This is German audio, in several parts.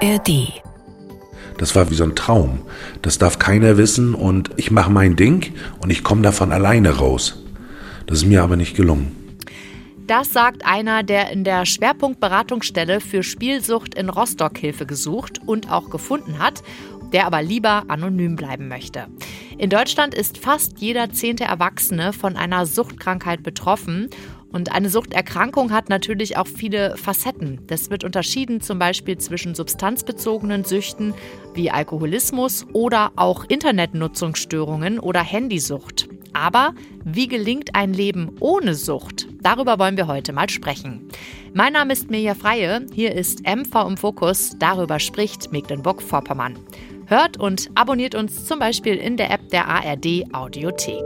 ARD. Das war wie so ein Traum. Das darf keiner wissen und ich mache mein Ding und ich komme davon alleine raus. Das ist mir aber nicht gelungen. Das sagt einer, der in der Schwerpunktberatungsstelle für Spielsucht in Rostock Hilfe gesucht und auch gefunden hat, der aber lieber anonym bleiben möchte. In Deutschland ist fast jeder 10. Erwachsene von einer Suchtkrankheit betroffen. Und eine Suchterkrankung hat natürlich auch viele Facetten. Das wird unterschieden zum Beispiel zwischen substanzbezogenen Süchten wie Alkoholismus oder auch Internetnutzungsstörungen oder Handysucht. Aber wie gelingt ein Leben ohne Sucht? Darüber wollen wir heute mal sprechen. Mein Name ist Mirja Freie, hier ist MV im Fokus, darüber spricht Mecklenburg-Vorpommern. Hört und abonniert uns zum Beispiel in der App der ARD Audiothek.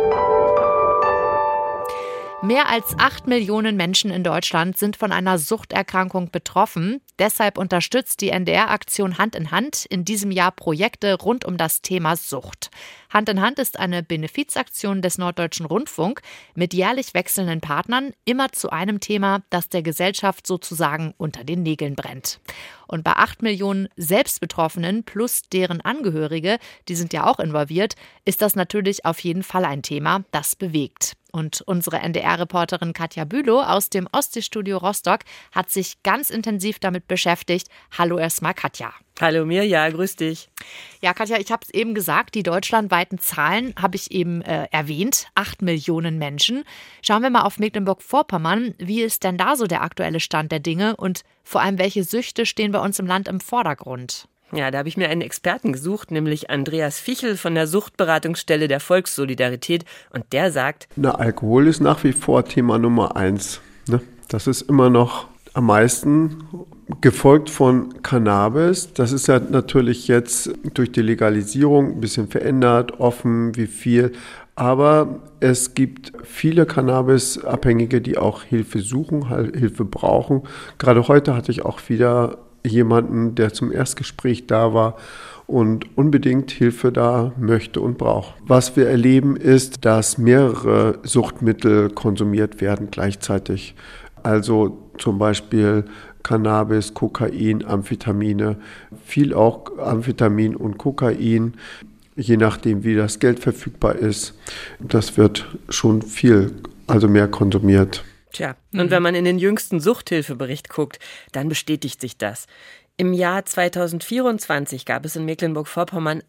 Mehr als 8 Millionen Menschen in Deutschland sind von einer Suchterkrankung betroffen. Deshalb unterstützt die NDR-Aktion Hand in Hand in diesem Jahr Projekte rund um das Thema Sucht. Hand in Hand ist eine Benefizaktion des Norddeutschen Rundfunk mit jährlich wechselnden Partnern, immer zu einem Thema, das der Gesellschaft sozusagen unter den Nägeln brennt. Und bei 8 Millionen Selbstbetroffenen plus deren Angehörige, die sind ja auch involviert, ist das natürlich auf jeden Fall ein Thema, das bewegt. Und unsere NDR-Reporterin Katja Bülow aus dem Ostseestudio Rostock hat sich ganz intensiv damit beschäftigt. Hallo erstmal, Katja. Hallo Mirja, grüß dich. Ja, Katja, ich habe es eben gesagt, die deutschlandweiten Zahlen habe ich eben erwähnt, 8 Millionen Menschen. Schauen wir mal auf Mecklenburg-Vorpommern. Wie ist denn da so der aktuelle Stand der Dinge und vor allem, welche Süchte stehen bei uns im Land im Vordergrund? Ja, da habe ich mir einen Experten gesucht, nämlich Andreas Fichel von der Suchtberatungsstelle der Volkssolidarität. Und der sagt: Alkohol ist nach wie vor Thema Nummer 1. Das ist immer noch am meisten, gefolgt von Cannabis. Das ist ja natürlich jetzt durch die Legalisierung ein bisschen verändert, offen, wie viel. Aber es gibt viele Cannabisabhängige, die auch Hilfe suchen, Hilfe brauchen. Gerade heute hatte ich auch wieder jemanden, der zum Erstgespräch da war und unbedingt Hilfe da möchte und braucht. Was wir erleben ist, dass mehrere Suchtmittel konsumiert werden gleichzeitig. Also zum Beispiel Cannabis, Kokain, Amphetamine, viel auch Amphetamin und Kokain, je nachdem wie das Geld verfügbar ist. Das wird schon viel, also mehr konsumiert. Tja, und wenn man in den jüngsten Suchthilfebericht guckt, dann bestätigt sich das. Im Jahr 2024 gab es in Mecklenburg-Vorpommern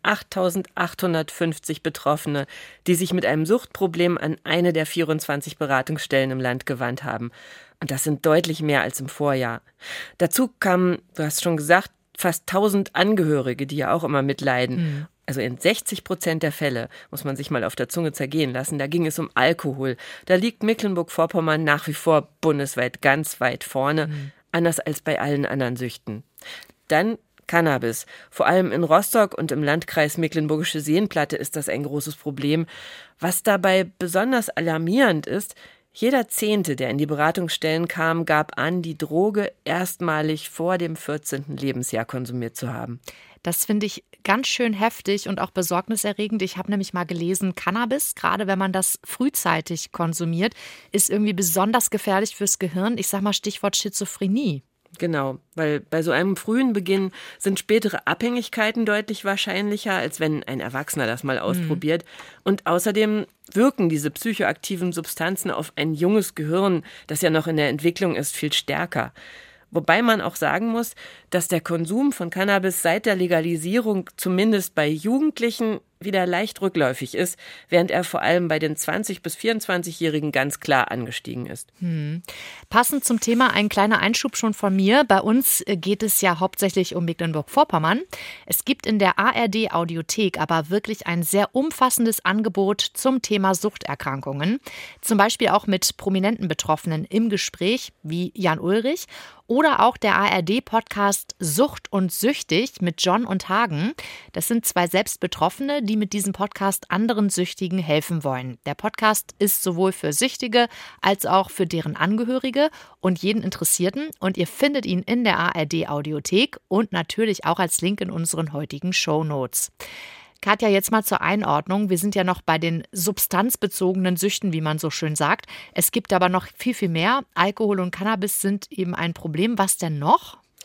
8.850 Betroffene, die sich mit einem Suchtproblem an eine der 24 Beratungsstellen im Land gewandt haben. Und das sind deutlich mehr als im Vorjahr. Dazu kamen, du hast schon gesagt, fast 1.000 Angehörige, die ja auch immer mitleiden. Also in 60% der Fälle, muss man sich mal auf der Zunge zergehen lassen, da ging es um Alkohol. Da liegt Mecklenburg-Vorpommern nach wie vor bundesweit ganz weit vorne, anders als bei allen anderen Süchten. Dann Cannabis. Vor allem in Rostock und im Landkreis Mecklenburgische Seenplatte ist das ein großes Problem. Was dabei besonders alarmierend ist: Jeder 10., der in die Beratungsstellen kam, gab an, die Droge erstmalig vor dem 14. Lebensjahr konsumiert zu haben. Das finde ich ganz schön heftig und auch besorgniserregend. Ich habe nämlich mal gelesen, Cannabis, gerade wenn man das frühzeitig konsumiert, ist irgendwie besonders gefährlich fürs Gehirn. Ich sage mal Stichwort Schizophrenie. Genau, weil bei so einem frühen Beginn sind spätere Abhängigkeiten deutlich wahrscheinlicher, als wenn ein Erwachsener das mal ausprobiert. Und außerdem wirken diese psychoaktiven Substanzen auf ein junges Gehirn, das ja noch in der Entwicklung ist, viel stärker. Wobei man auch sagen muss, dass der Konsum von Cannabis seit der Legalisierung zumindest bei Jugendlichen wieder leicht rückläufig ist, während er vor allem bei den 20- bis 24-Jährigen ganz klar angestiegen ist. Passend zum Thema ein kleiner Einschub schon von mir. Bei uns geht es ja hauptsächlich um Mecklenburg-Vorpommern. Es gibt in der ARD Audiothek aber wirklich ein sehr umfassendes Angebot zum Thema Suchterkrankungen. Zum Beispiel auch mit prominenten Betroffenen im Gespräch, wie Jan Ulrich. Oder auch der ARD-Podcast Sucht und Süchtig mit John und Hagen. Das sind 2 Selbstbetroffene, die mit diesem Podcast anderen Süchtigen helfen wollen. Der Podcast ist sowohl für Süchtige als auch für deren Angehörige und jeden Interessierten. Und ihr findet ihn in der ARD-Audiothek und natürlich auch als Link in unseren heutigen Shownotes. Katja, jetzt mal zur Einordnung. Wir sind ja noch bei den substanzbezogenen Süchten, wie man so schön sagt. Es gibt aber noch viel, viel mehr. Alkohol und Cannabis sind eben ein Problem. Was denn noch?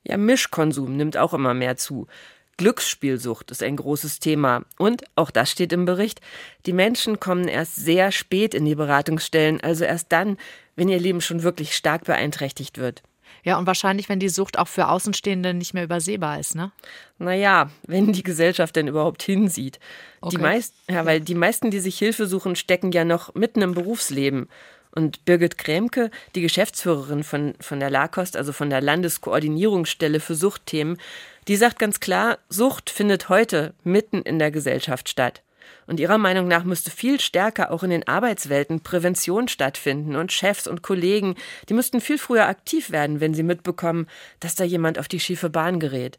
Ja, Mischkonsum nimmt auch immer mehr zu. Glücksspielsucht ist ein großes Thema. Und, auch das steht im Bericht, die Menschen kommen erst sehr spät in die Beratungsstellen, also erst dann, wenn ihr Leben schon wirklich stark beeinträchtigt wird. Ja, und wahrscheinlich, wenn die Sucht auch für Außenstehende nicht mehr übersehbar ist, ne? Naja, wenn die Gesellschaft denn überhaupt hinsieht. Okay. Weil die meisten, die sich Hilfe suchen, stecken ja noch mitten im Berufsleben. Und Birgit Krämke, die Geschäftsführerin von der LAKOST, also von der Landeskoordinierungsstelle für Suchtthemen, die sagt ganz klar, Sucht findet heute mitten in der Gesellschaft statt. Und ihrer Meinung nach müsste viel stärker auch in den Arbeitswelten Prävention stattfinden und Chefs und Kollegen, die müssten viel früher aktiv werden, wenn sie mitbekommen, dass da jemand auf die schiefe Bahn gerät.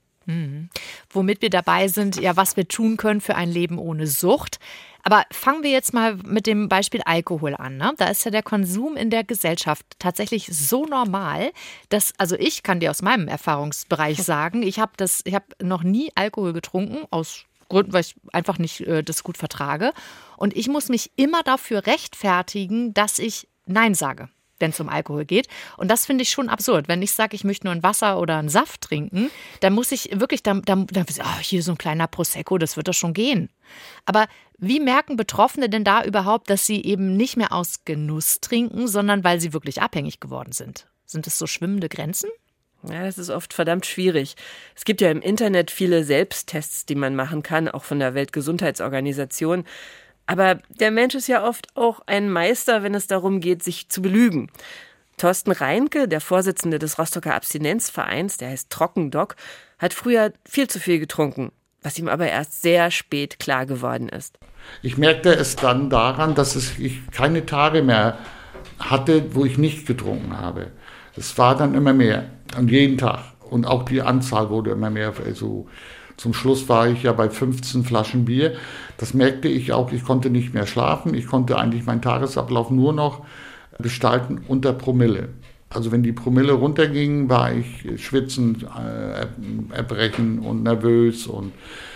Womit wir dabei sind, ja, was wir tun können für ein Leben ohne Sucht. Aber fangen wir jetzt mal mit dem Beispiel Alkohol an. Ne? Da ist ja der Konsum in der Gesellschaft tatsächlich so normal, dass, also ich kann dir aus meinem Erfahrungsbereich sagen, ich habe noch nie Alkohol getrunken, aus Gründen, weil ich einfach nicht das gut vertrage. Und ich muss mich immer dafür rechtfertigen, dass ich Nein sage, wenn es um Alkohol geht. Und das finde ich schon absurd. Wenn ich sage, ich möchte nur ein Wasser oder einen Saft trinken, dann muss ich wirklich, hier so ein kleiner Prosecco, das wird doch schon gehen. Aber wie merken Betroffene denn da überhaupt, dass sie eben nicht mehr aus Genuss trinken, sondern weil sie wirklich abhängig geworden sind? Sind es so schwimmende Grenzen? Ja, das ist oft verdammt schwierig. Es gibt ja im Internet viele Selbsttests, die man machen kann, auch von der Weltgesundheitsorganisation. Aber der Mensch ist ja oft auch ein Meister, wenn es darum geht, sich zu belügen. Thorsten Reinke, der Vorsitzende des Rostocker Abstinenzvereins, der heißt Trockendoc, hat früher viel zu viel getrunken, was ihm aber erst sehr spät klar geworden ist. Ich merkte es dann daran, dass ich keine Tage mehr hatte, wo ich nicht getrunken habe. Es war dann immer mehr, und jeden Tag. Und auch die Anzahl wurde immer mehr. Also zum Schluss war ich ja bei 15 Flaschen Bier. Das merkte ich auch, ich konnte nicht mehr schlafen. Ich konnte eigentlich meinen Tagesablauf nur noch gestalten unter Promille. Also wenn die Promille runterging, war ich schwitzend, erbrechen und nervös. Und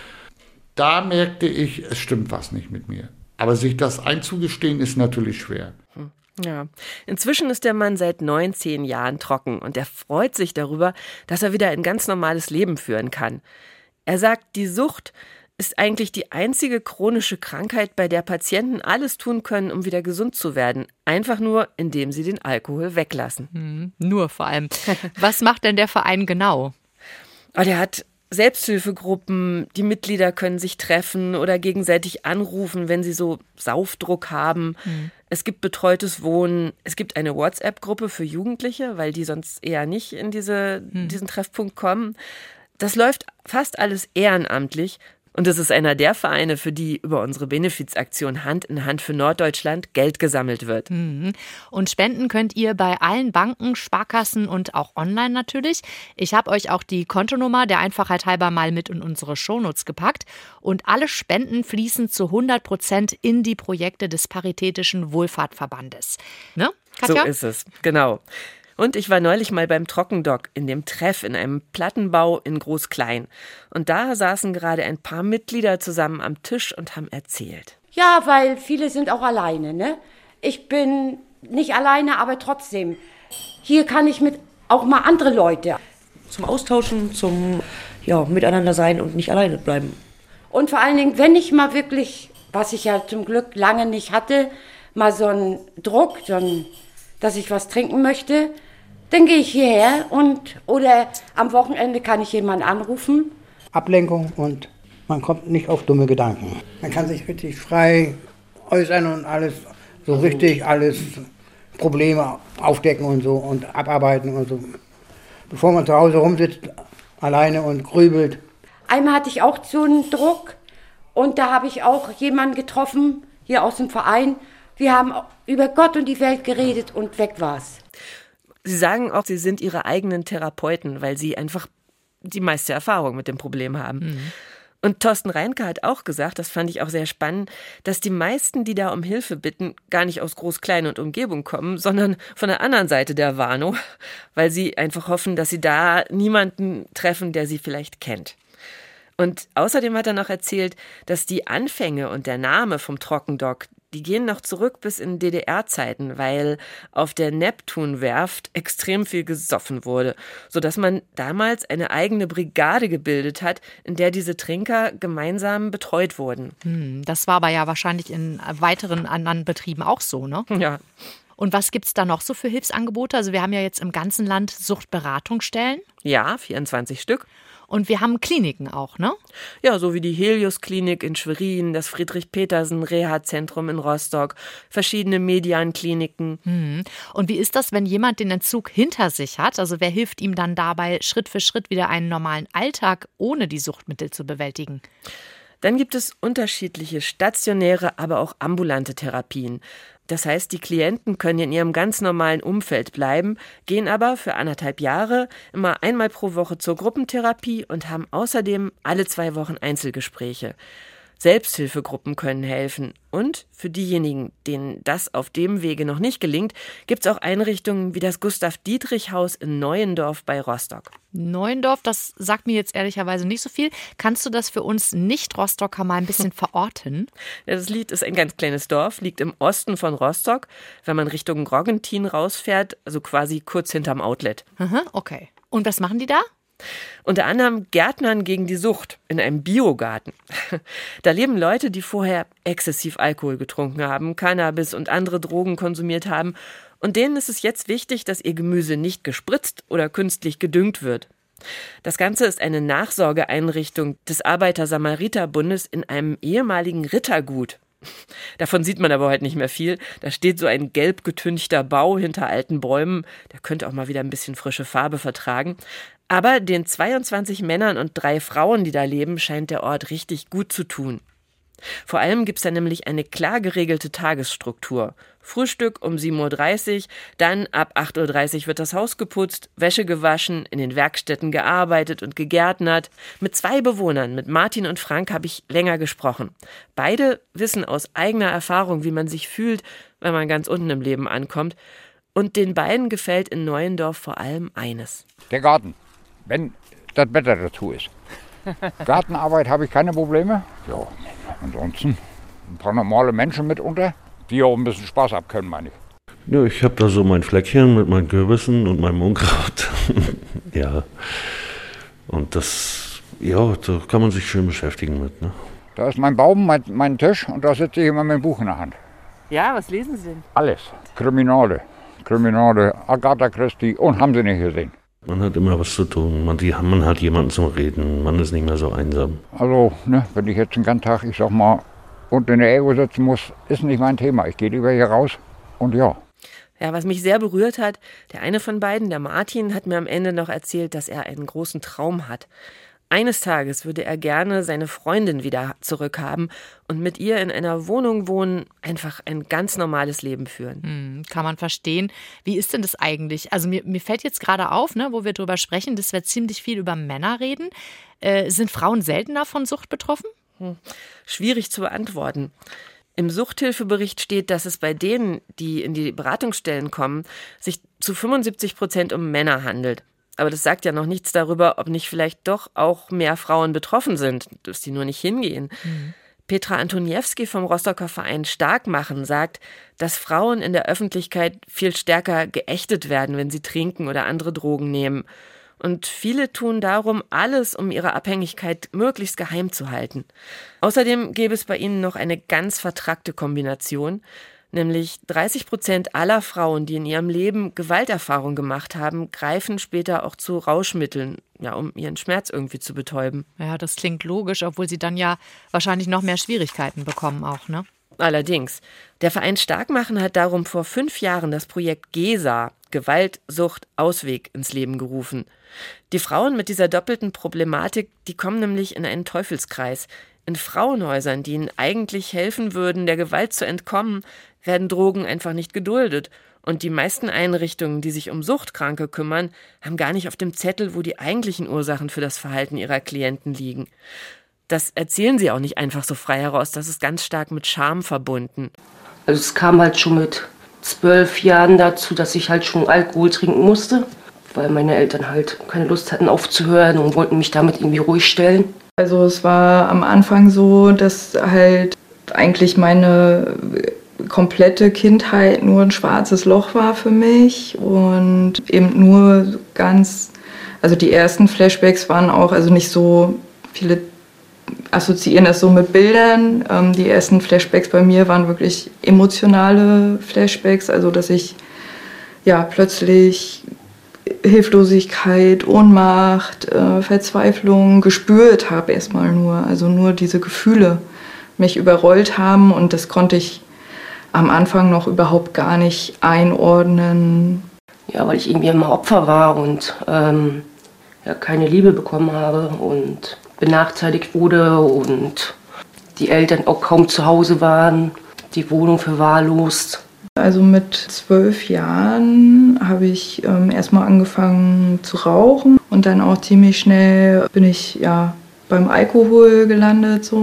da merkte ich, es stimmt was nicht mit mir. Aber sich das einzugestehen, ist natürlich schwer. Ja, inzwischen ist der Mann seit 19 Jahren trocken und er freut sich darüber, dass er wieder ein ganz normales Leben führen kann. Er sagt, die Sucht ist eigentlich die einzige chronische Krankheit, bei der Patienten alles tun können, um wieder gesund zu werden. Einfach nur, indem sie den Alkohol weglassen. Nur vor allem. Was macht denn der Verein genau? Der hat Selbsthilfegruppen, die Mitglieder können sich treffen oder gegenseitig anrufen, wenn sie so Saufdruck haben. Es gibt betreutes Wohnen, es gibt eine WhatsApp-Gruppe für Jugendliche, weil die sonst eher nicht in diesen Treffpunkt kommen. Das läuft fast alles ehrenamtlich. Und es ist einer der Vereine, für die über unsere Benefizaktion Hand in Hand für Norddeutschland Geld gesammelt wird. Und spenden könnt ihr bei allen Banken, Sparkassen und auch online natürlich. Ich habe euch auch die Kontonummer der Einfachheit halber mal mit in unsere Shownotes gepackt. Und alle Spenden fließen zu 100% in die Projekte des Paritätischen Wohlfahrtverbandes. Ne, Katja? So ist es, genau. Und ich war neulich mal beim Trockendoc in dem Treff in einem Plattenbau in Groß-Klein. Und da saßen gerade ein paar Mitglieder zusammen am Tisch und haben erzählt. Ja, weil viele sind auch alleine, ne? Ich bin nicht alleine, aber trotzdem. Hier kann ich mit auch mal andere Leute. Zum Austauschen, zum Miteinander sein und nicht alleine bleiben. Und vor allen Dingen, wenn ich mal wirklich, was ich ja zum Glück lange nicht hatte, mal so einen Druck, dass ich was trinken möchte, dann gehe ich hierher oder am Wochenende kann ich jemanden anrufen. Ablenkung und man kommt nicht auf dumme Gedanken. Man kann sich richtig frei äußern und alles Probleme aufdecken und so und abarbeiten und so. Bevor man zu Hause rumsitzt, alleine und grübelt. Einmal hatte ich auch so einen Druck und da habe ich auch jemanden getroffen, hier aus dem Verein. Wir haben über Gott und die Welt geredet und weg war's. Sie sagen auch, Sie sind Ihre eigenen Therapeuten, weil Sie einfach die meiste Erfahrung mit dem Problem haben. Und Thorsten Reinke hat auch gesagt, das fand ich auch sehr spannend, dass die meisten, die da um Hilfe bitten, gar nicht aus Groß-Klein und Umgebung kommen, sondern von der anderen Seite der Warnow, weil sie einfach hoffen, dass sie da niemanden treffen, der sie vielleicht kennt. Und außerdem hat er noch erzählt, dass die Anfänge und der Name vom Trockendoc, die gehen noch zurück bis in DDR-Zeiten, weil auf der Neptunwerft extrem viel gesoffen wurde, sodass man damals eine eigene Brigade gebildet hat, in der diese Trinker gemeinsam betreut wurden. Das war aber ja wahrscheinlich in weiteren anderen Betrieben auch so, ne? Ja. Und was gibt es da noch so für Hilfsangebote? Also wir haben ja jetzt im ganzen Land Suchtberatungsstellen. Ja, 24 Stück. Und wir haben Kliniken auch, ne? Ja, so wie die Helios-Klinik in Schwerin, das Friedrich-Petersen-Reha-Zentrum in Rostock, verschiedene Median-Kliniken. Und wie ist das, wenn jemand den Entzug hinter sich hat? Also wer hilft ihm dann dabei, Schritt für Schritt wieder einen normalen Alltag ohne die Suchtmittel zu bewältigen? Dann gibt es unterschiedliche stationäre, aber auch ambulante Therapien. Das heißt, die Klienten können in ihrem ganz normalen Umfeld bleiben, gehen aber für 1,5 Jahre immer einmal pro Woche zur Gruppentherapie und haben außerdem alle 2 Wochen Einzelgespräche. Selbsthilfegruppen können helfen. Und für diejenigen, denen das auf dem Wege noch nicht gelingt, gibt es auch Einrichtungen wie das Gustav-Dietrich-Haus in Neuendorf bei Rostock. Neuendorf, das sagt mir jetzt ehrlicherweise nicht so viel. Kannst du das für uns Nicht-Rostocker mal ein bisschen verorten? Ja, das Lied ist ein ganz kleines Dorf, liegt im Osten von Rostock, wenn man Richtung Roggentin rausfährt, also quasi kurz hinterm Outlet. Aha, okay. Und was machen die da? Unter anderem Gärtnern gegen die Sucht in einem Biogarten. Da leben Leute, die vorher exzessiv Alkohol getrunken haben, Cannabis und andere Drogen konsumiert haben. Und denen ist es jetzt wichtig, dass ihr Gemüse nicht gespritzt oder künstlich gedüngt wird. Das Ganze ist eine Nachsorgeeinrichtung des Arbeiter-Samariter-Bundes in einem ehemaligen Rittergut. Davon sieht man aber heute nicht mehr viel. Da steht so ein gelb getünchter Bau hinter alten Bäumen. Der könnte auch mal wieder ein bisschen frische Farbe vertragen. Aber den 22 Männern und 3 Frauen, die da leben, scheint der Ort richtig gut zu tun. Vor allem gibt es da nämlich eine klar geregelte Tagesstruktur. Frühstück um 7:30 Uhr, dann ab 8:30 Uhr wird das Haus geputzt, Wäsche gewaschen, in den Werkstätten gearbeitet und gegärtnert. Mit 2 Bewohnern, mit Martin und Frank, habe ich länger gesprochen. Beide wissen aus eigener Erfahrung, wie man sich fühlt, wenn man ganz unten im Leben ankommt. Und den beiden gefällt in Neuendorf vor allem eines. Der Garten, wenn das Wetter dazu ist. Gartenarbeit habe ich keine Probleme. Ja, ansonsten ein paar normale Menschen mitunter, die auch ein bisschen Spaß haben können, meine ich. Ja, ich habe da so mein Fleckchen mit meinen Kürbissen und meinem Unkraut. Ja, und das, ja, da kann man sich schön beschäftigen mit, ne? Da ist mein Baum, mein Tisch und da sitze ich immer mit dem Buch in der Hand. Ja, was lesen Sie denn? Alles. Kriminale, Agatha Christie und haben Sie nicht gesehen. Man hat immer was zu tun, man hat jemanden zum Reden, man ist nicht mehr so einsam. Also, ne, wenn ich jetzt den ganzen Tag, ich sag mal, unten in der Ego sitzen muss, ist nicht mein Thema. Ich gehe lieber hier raus und ja. Ja, was mich sehr berührt hat, der eine von beiden, der Martin, hat mir am Ende noch erzählt, dass er einen großen Traum hat. Eines Tages würde er gerne seine Freundin wieder zurückhaben und mit ihr in einer Wohnung wohnen, einfach ein ganz normales Leben führen. Kann man verstehen. Wie ist denn das eigentlich? Also mir fällt jetzt gerade auf, ne, wo wir drüber sprechen, dass wir ziemlich viel über Männer reden. Sind Frauen seltener von Sucht betroffen? Schwierig zu beantworten. Im Suchthilfebericht steht, dass es bei denen, die in die Beratungsstellen kommen, sich zu 75% um Männer handelt. Aber das sagt ja noch nichts darüber, ob nicht vielleicht doch auch mehr Frauen betroffen sind, dass die nur nicht hingehen. Petra Antoniewski vom Rostocker Verein Stark machen sagt, dass Frauen in der Öffentlichkeit viel stärker geächtet werden, wenn sie trinken oder andere Drogen nehmen. Und viele tun darum alles, um ihre Abhängigkeit möglichst geheim zu halten. Außerdem gäbe es bei ihnen noch eine ganz vertrackte Kombination. Nämlich 30% aller Frauen, die in ihrem Leben Gewalterfahrung gemacht haben, greifen später auch zu Rauschmitteln, ja, um ihren Schmerz irgendwie zu betäuben. Ja, das klingt logisch, obwohl sie dann ja wahrscheinlich noch mehr Schwierigkeiten bekommen auch, ne? Allerdings. Der Verein Starkmachen hat darum vor 5 Jahren das Projekt GESA, Gewalt, Sucht, Ausweg, ins Leben gerufen. Die Frauen mit dieser doppelten Problematik, die kommen nämlich in einen Teufelskreis. In Frauenhäusern, die ihnen eigentlich helfen würden, der Gewalt zu entkommen, werden Drogen einfach nicht geduldet. Und die meisten Einrichtungen, die sich um Suchtkranke kümmern, haben gar nicht auf dem Zettel, wo die eigentlichen Ursachen für das Verhalten ihrer Klienten liegen. Das erzählen sie auch nicht einfach so frei heraus, das ist ganz stark mit Scham verbunden. Also es kam halt schon mit 12 Jahren dazu, dass ich halt schon Alkohol trinken musste, weil meine Eltern halt keine Lust hatten aufzuhören und wollten mich damit irgendwie ruhig stellen. Also es war am Anfang so, dass halt eigentlich meine komplette Kindheit nur ein schwarzes Loch war für mich und eben nur also die ersten Flashbacks waren auch, also nicht so viele assoziieren das so mit Bildern. Die ersten Flashbacks bei mir waren wirklich emotionale Flashbacks, also dass ich ja plötzlich Hilflosigkeit, Ohnmacht, Verzweiflung gespürt habe erstmal nur. Also nur diese Gefühle mich überrollt haben und das konnte ich am Anfang noch überhaupt gar nicht einordnen. Ja, weil ich irgendwie immer Opfer war und keine Liebe bekommen habe und benachteiligt wurde und die Eltern auch kaum zu Hause waren, die Wohnung verwahrlost. Also mit 12 Jahren habe ich erstmal angefangen zu rauchen und dann auch ziemlich schnell bin ich beim Alkohol gelandet so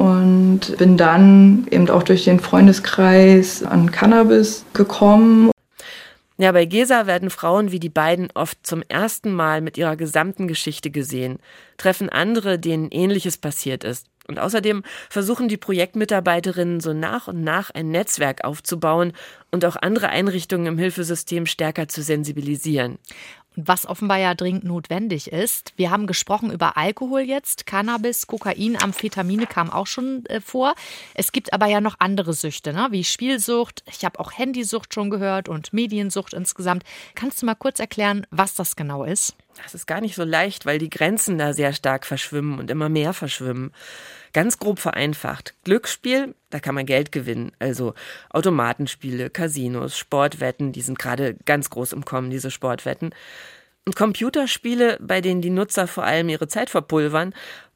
und bin dann eben auch durch den Freundeskreis an Cannabis gekommen. Ja, bei Gesa werden Frauen wie die beiden oft zum ersten Mal mit ihrer gesamten Geschichte gesehen, treffen andere, denen Ähnliches passiert ist. Und außerdem versuchen die Projektmitarbeiterinnen so nach und nach ein Netzwerk aufzubauen und auch andere Einrichtungen im Hilfesystem stärker zu sensibilisieren. Was offenbar ja dringend notwendig ist. Wir haben gesprochen über Alkohol jetzt, Cannabis, Kokain, Amphetamine kam auch schon vor. Es gibt aber ja noch andere Süchte, ne? Wie Spielsucht. Ich habe auch Handysucht schon gehört und Mediensucht insgesamt. Kannst du mal kurz erklären, was das genau ist? Das ist gar nicht so leicht, weil die Grenzen da sehr stark verschwimmen und immer mehr verschwimmen. Ganz grob vereinfacht. Glücksspiel, da kann man Geld gewinnen. Also Automatenspiele, Casinos, Sportwetten, die sind gerade ganz groß im Kommen, diese Sportwetten. Und Computerspiele, bei denen die Nutzer vor allem ihre Zeit verpulvern,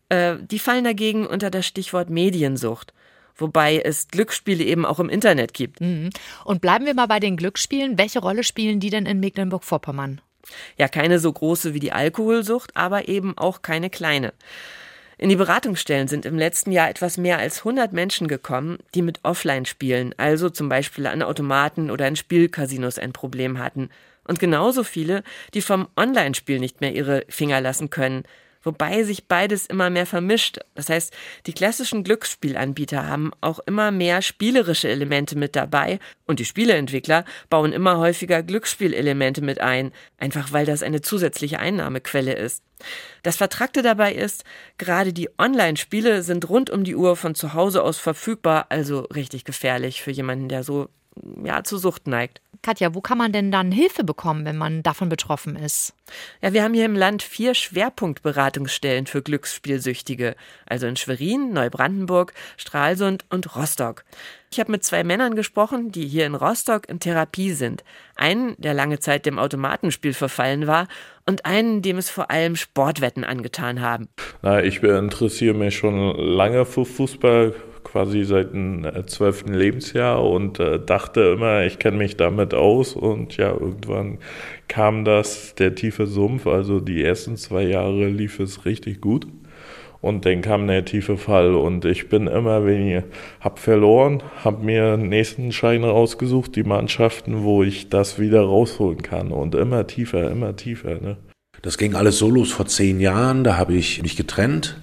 die fallen dagegen unter das Stichwort Mediensucht. Wobei es Glücksspiele eben auch im Internet gibt. Und bleiben wir mal bei den Glücksspielen. Welche Rolle spielen die denn in Mecklenburg-Vorpommern? Ja, keine so große wie die Alkoholsucht, aber eben auch keine kleine. In die Beratungsstellen sind im letzten Jahr etwas mehr als 100 Menschen gekommen, die mit Offline-Spielen, also zum Beispiel an Automaten oder in Spielcasinos ein Problem hatten. Und genauso viele, die vom Online-Spiel nicht mehr ihre Finger lassen können. Wobei sich beides immer mehr vermischt. Das heißt, die klassischen Glücksspielanbieter haben auch immer mehr spielerische Elemente mit dabei und die Spieleentwickler bauen immer häufiger Glücksspielelemente mit ein, einfach weil das eine zusätzliche Einnahmequelle ist. Das Vertrackte dabei ist, gerade die Online-Spiele sind rund um die Uhr von zu Hause aus verfügbar, also richtig gefährlich für jemanden, der so zur Sucht neigt. Katja, wo kann man denn dann Hilfe bekommen, wenn man davon betroffen ist? Ja, wir haben hier im Land 4 Schwerpunktberatungsstellen für Glücksspielsüchtige. Also in Schwerin, Neubrandenburg, Stralsund und Rostock. Ich habe mit 2 Männern gesprochen, die hier in Rostock in Therapie sind. Einen, der lange Zeit dem Automatenspiel verfallen war und einen, dem es vor allem Sportwetten angetan haben. Ich interessiere mich schon lange für Fußball, quasi seit dem 12. Lebensjahr und dachte immer, ich kenne mich damit aus und ja, irgendwann kam der tiefe Sumpf, also die ersten 2 Jahre lief es richtig gut und dann kam der tiefe Fall und ich bin immer weniger, hab verloren, hab mir den nächsten Schein rausgesucht, die Mannschaften, wo ich das wieder rausholen kann und immer tiefer, ne? Das ging alles so los vor 10 Jahren, da habe ich mich getrennt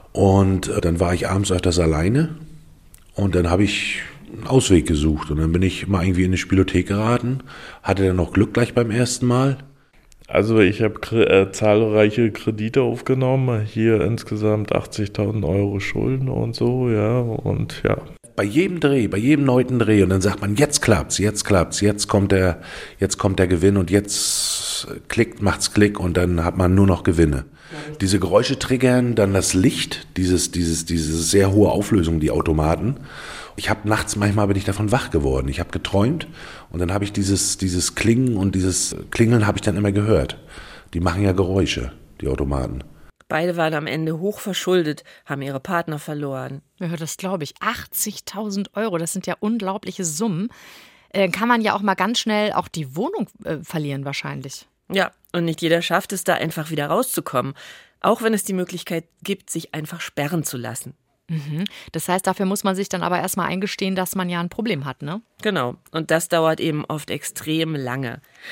und dann war ich abends öfters alleine und dann habe ich einen Ausweg gesucht und dann bin ich mal irgendwie in eine Spielothek geraten, hatte dann noch Glück gleich beim ersten Mal. Also ich habe zahlreiche Kredite aufgenommen, hier insgesamt 80.000 Euro Schulden und so, ja, und ja. Bei jedem Dreh, bei jedem neunten Dreh und dann sagt man, jetzt klappt's, jetzt kommt der Gewinn und jetzt macht's Klick und dann hat man nur noch Gewinne. Diese Geräusche triggern dann das Licht, diese sehr hohe Auflösung, die Automaten. Ich habe nachts, manchmal bin ich davon wach geworden. Ich habe geträumt und dann habe ich dieses Klingen und dieses Klingeln habe ich dann immer gehört. Die machen ja Geräusche, die Automaten. Beide waren am Ende hoch verschuldet, haben ihre Partner verloren. Ja, das glaube ich. 80.000 Euro, das sind ja unglaubliche Summen. Kann man ja auch mal ganz schnell auch die Wohnung verlieren wahrscheinlich. Ja, und nicht jeder schafft es, da einfach wieder rauszukommen. Auch wenn es die Möglichkeit gibt, sich einfach sperren zu lassen. Das heißt, dafür muss man sich dann aber erstmal eingestehen, dass man ja ein Problem hat, ne? Genau. Und das dauert eben oft extrem lange.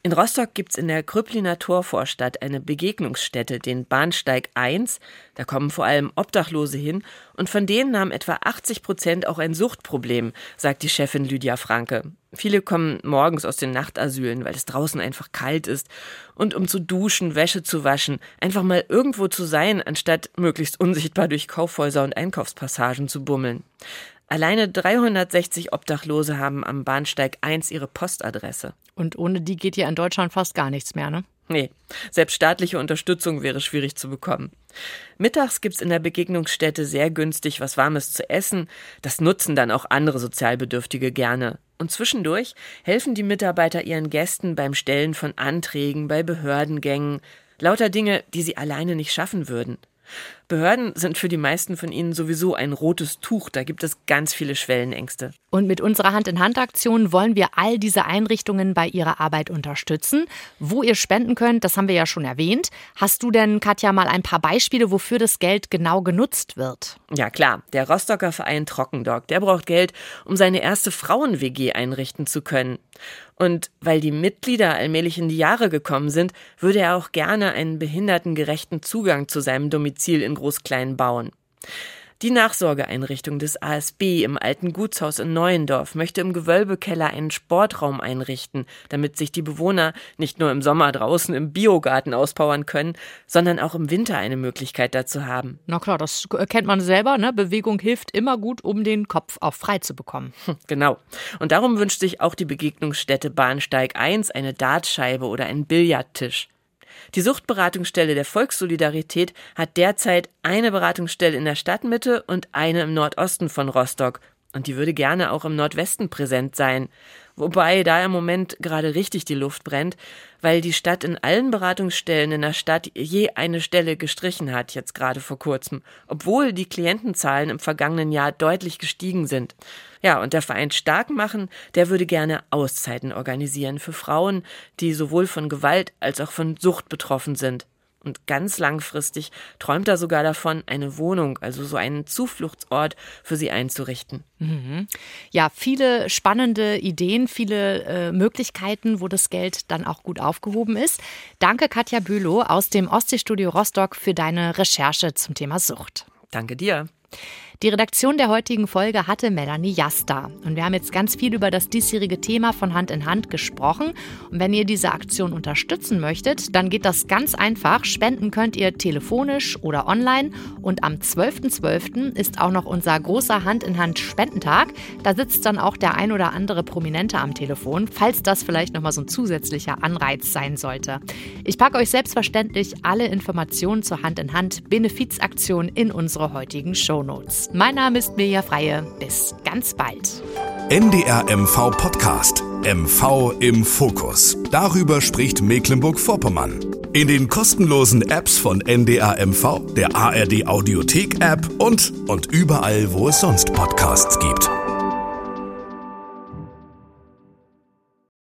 In Rostock gibt's in der Krüppliner Torvorstadt eine Begegnungsstätte, den Bahnsteig 1. Da kommen vor allem Obdachlose hin und von denen haben etwa 80% auch ein Suchtproblem, sagt die Chefin Lydia Franke. Viele kommen morgens aus den Nachtasylen, weil es draußen einfach kalt ist und um zu duschen, Wäsche zu waschen, einfach mal irgendwo zu sein, anstatt möglichst unsichtbar durch Kaufhäuser und Einkaufspassagen zu bummeln. Alleine 360 Obdachlose haben am Bahnsteig 1 ihre Postadresse. Und ohne die geht ja in Deutschland fast gar nichts mehr, ne? Nee, selbst staatliche Unterstützung wäre schwierig zu bekommen. Mittags gibt's in der Begegnungsstätte sehr günstig was Warmes zu essen. Das nutzen dann auch andere Sozialbedürftige gerne. Und zwischendurch helfen die Mitarbeiter ihren Gästen beim Stellen von Anträgen, bei Behördengängen. Lauter Dinge, die sie alleine nicht schaffen würden. Behörden sind für die meisten von ihnen sowieso ein rotes Tuch, da gibt es ganz viele Schwellenängste. Und mit unserer Hand-in-Hand-Aktion wollen wir all diese Einrichtungen bei ihrer Arbeit unterstützen. Wo ihr spenden könnt, das haben wir ja schon erwähnt. Hast du denn, Katja, mal ein paar Beispiele, wofür das Geld genau genutzt wird? Ja klar, der Rostocker Verein Trockendog, der braucht Geld, um seine erste Frauen-WG einrichten zu können. Und weil die Mitglieder allmählich in die Jahre gekommen sind, würde er auch gerne einen behindertengerechten Zugang zu seinem Domizil in Großklein bauen. Die Nachsorgeeinrichtung des ASB im alten Gutshaus in Neuendorf möchte im Gewölbekeller einen Sportraum einrichten, damit sich die Bewohner nicht nur im Sommer draußen im Biogarten auspowern können, sondern auch im Winter eine Möglichkeit dazu haben. Na klar, das kennt man selber, ne? Bewegung hilft immer gut, um den Kopf auch frei zu bekommen. Genau. Und darum wünscht sich auch die Begegnungsstätte Bahnsteig 1 eine Dartscheibe oder einen Billardtisch. Die Suchtberatungsstelle der Volkssolidarität hat derzeit eine Beratungsstelle in der Stadtmitte und eine im Nordosten von Rostock. Und die würde gerne auch im Nordwesten präsent sein. Wobei da im Moment gerade richtig die Luft brennt, weil die Stadt in allen Beratungsstellen in der Stadt je eine Stelle gestrichen hat, jetzt gerade vor kurzem, obwohl die Klientenzahlen im vergangenen Jahr deutlich gestiegen sind. Ja, und der Verein Stark machen, der würde gerne Auszeiten organisieren für Frauen, die sowohl von Gewalt als auch von Sucht betroffen sind. Und ganz langfristig träumt er sogar davon, eine Wohnung, also so einen Zufluchtsort für sie einzurichten. Mhm. Ja, viele spannende Ideen, viele Möglichkeiten, wo das Geld dann auch gut aufgehoben ist. Danke, Katja Bülow aus dem Ostseestudio Rostock für deine Recherche zum Thema Sucht. Danke dir. Die Redaktion der heutigen Folge hatte Melanie Jasta. Und wir haben jetzt ganz viel über das diesjährige Thema von Hand in Hand gesprochen. Und wenn ihr diese Aktion unterstützen möchtet, dann geht das ganz einfach. Spenden könnt ihr telefonisch oder online. Und am 12.12. ist auch noch unser großer Hand in Hand Spendentag. Da sitzt dann auch der ein oder andere Prominente am Telefon, falls das vielleicht nochmal so ein zusätzlicher Anreiz sein sollte. Ich packe euch selbstverständlich alle Informationen zur Hand in Hand Benefizaktion in unsere heutigen Shownotes. Mein Name ist Mirja Freie. Bis ganz bald. NDR MV Podcast. MV im Fokus. Darüber spricht Mecklenburg-Vorpommern. In den kostenlosen Apps von NDR MV, der ARD Audiothek App und überall, wo es sonst Podcasts gibt.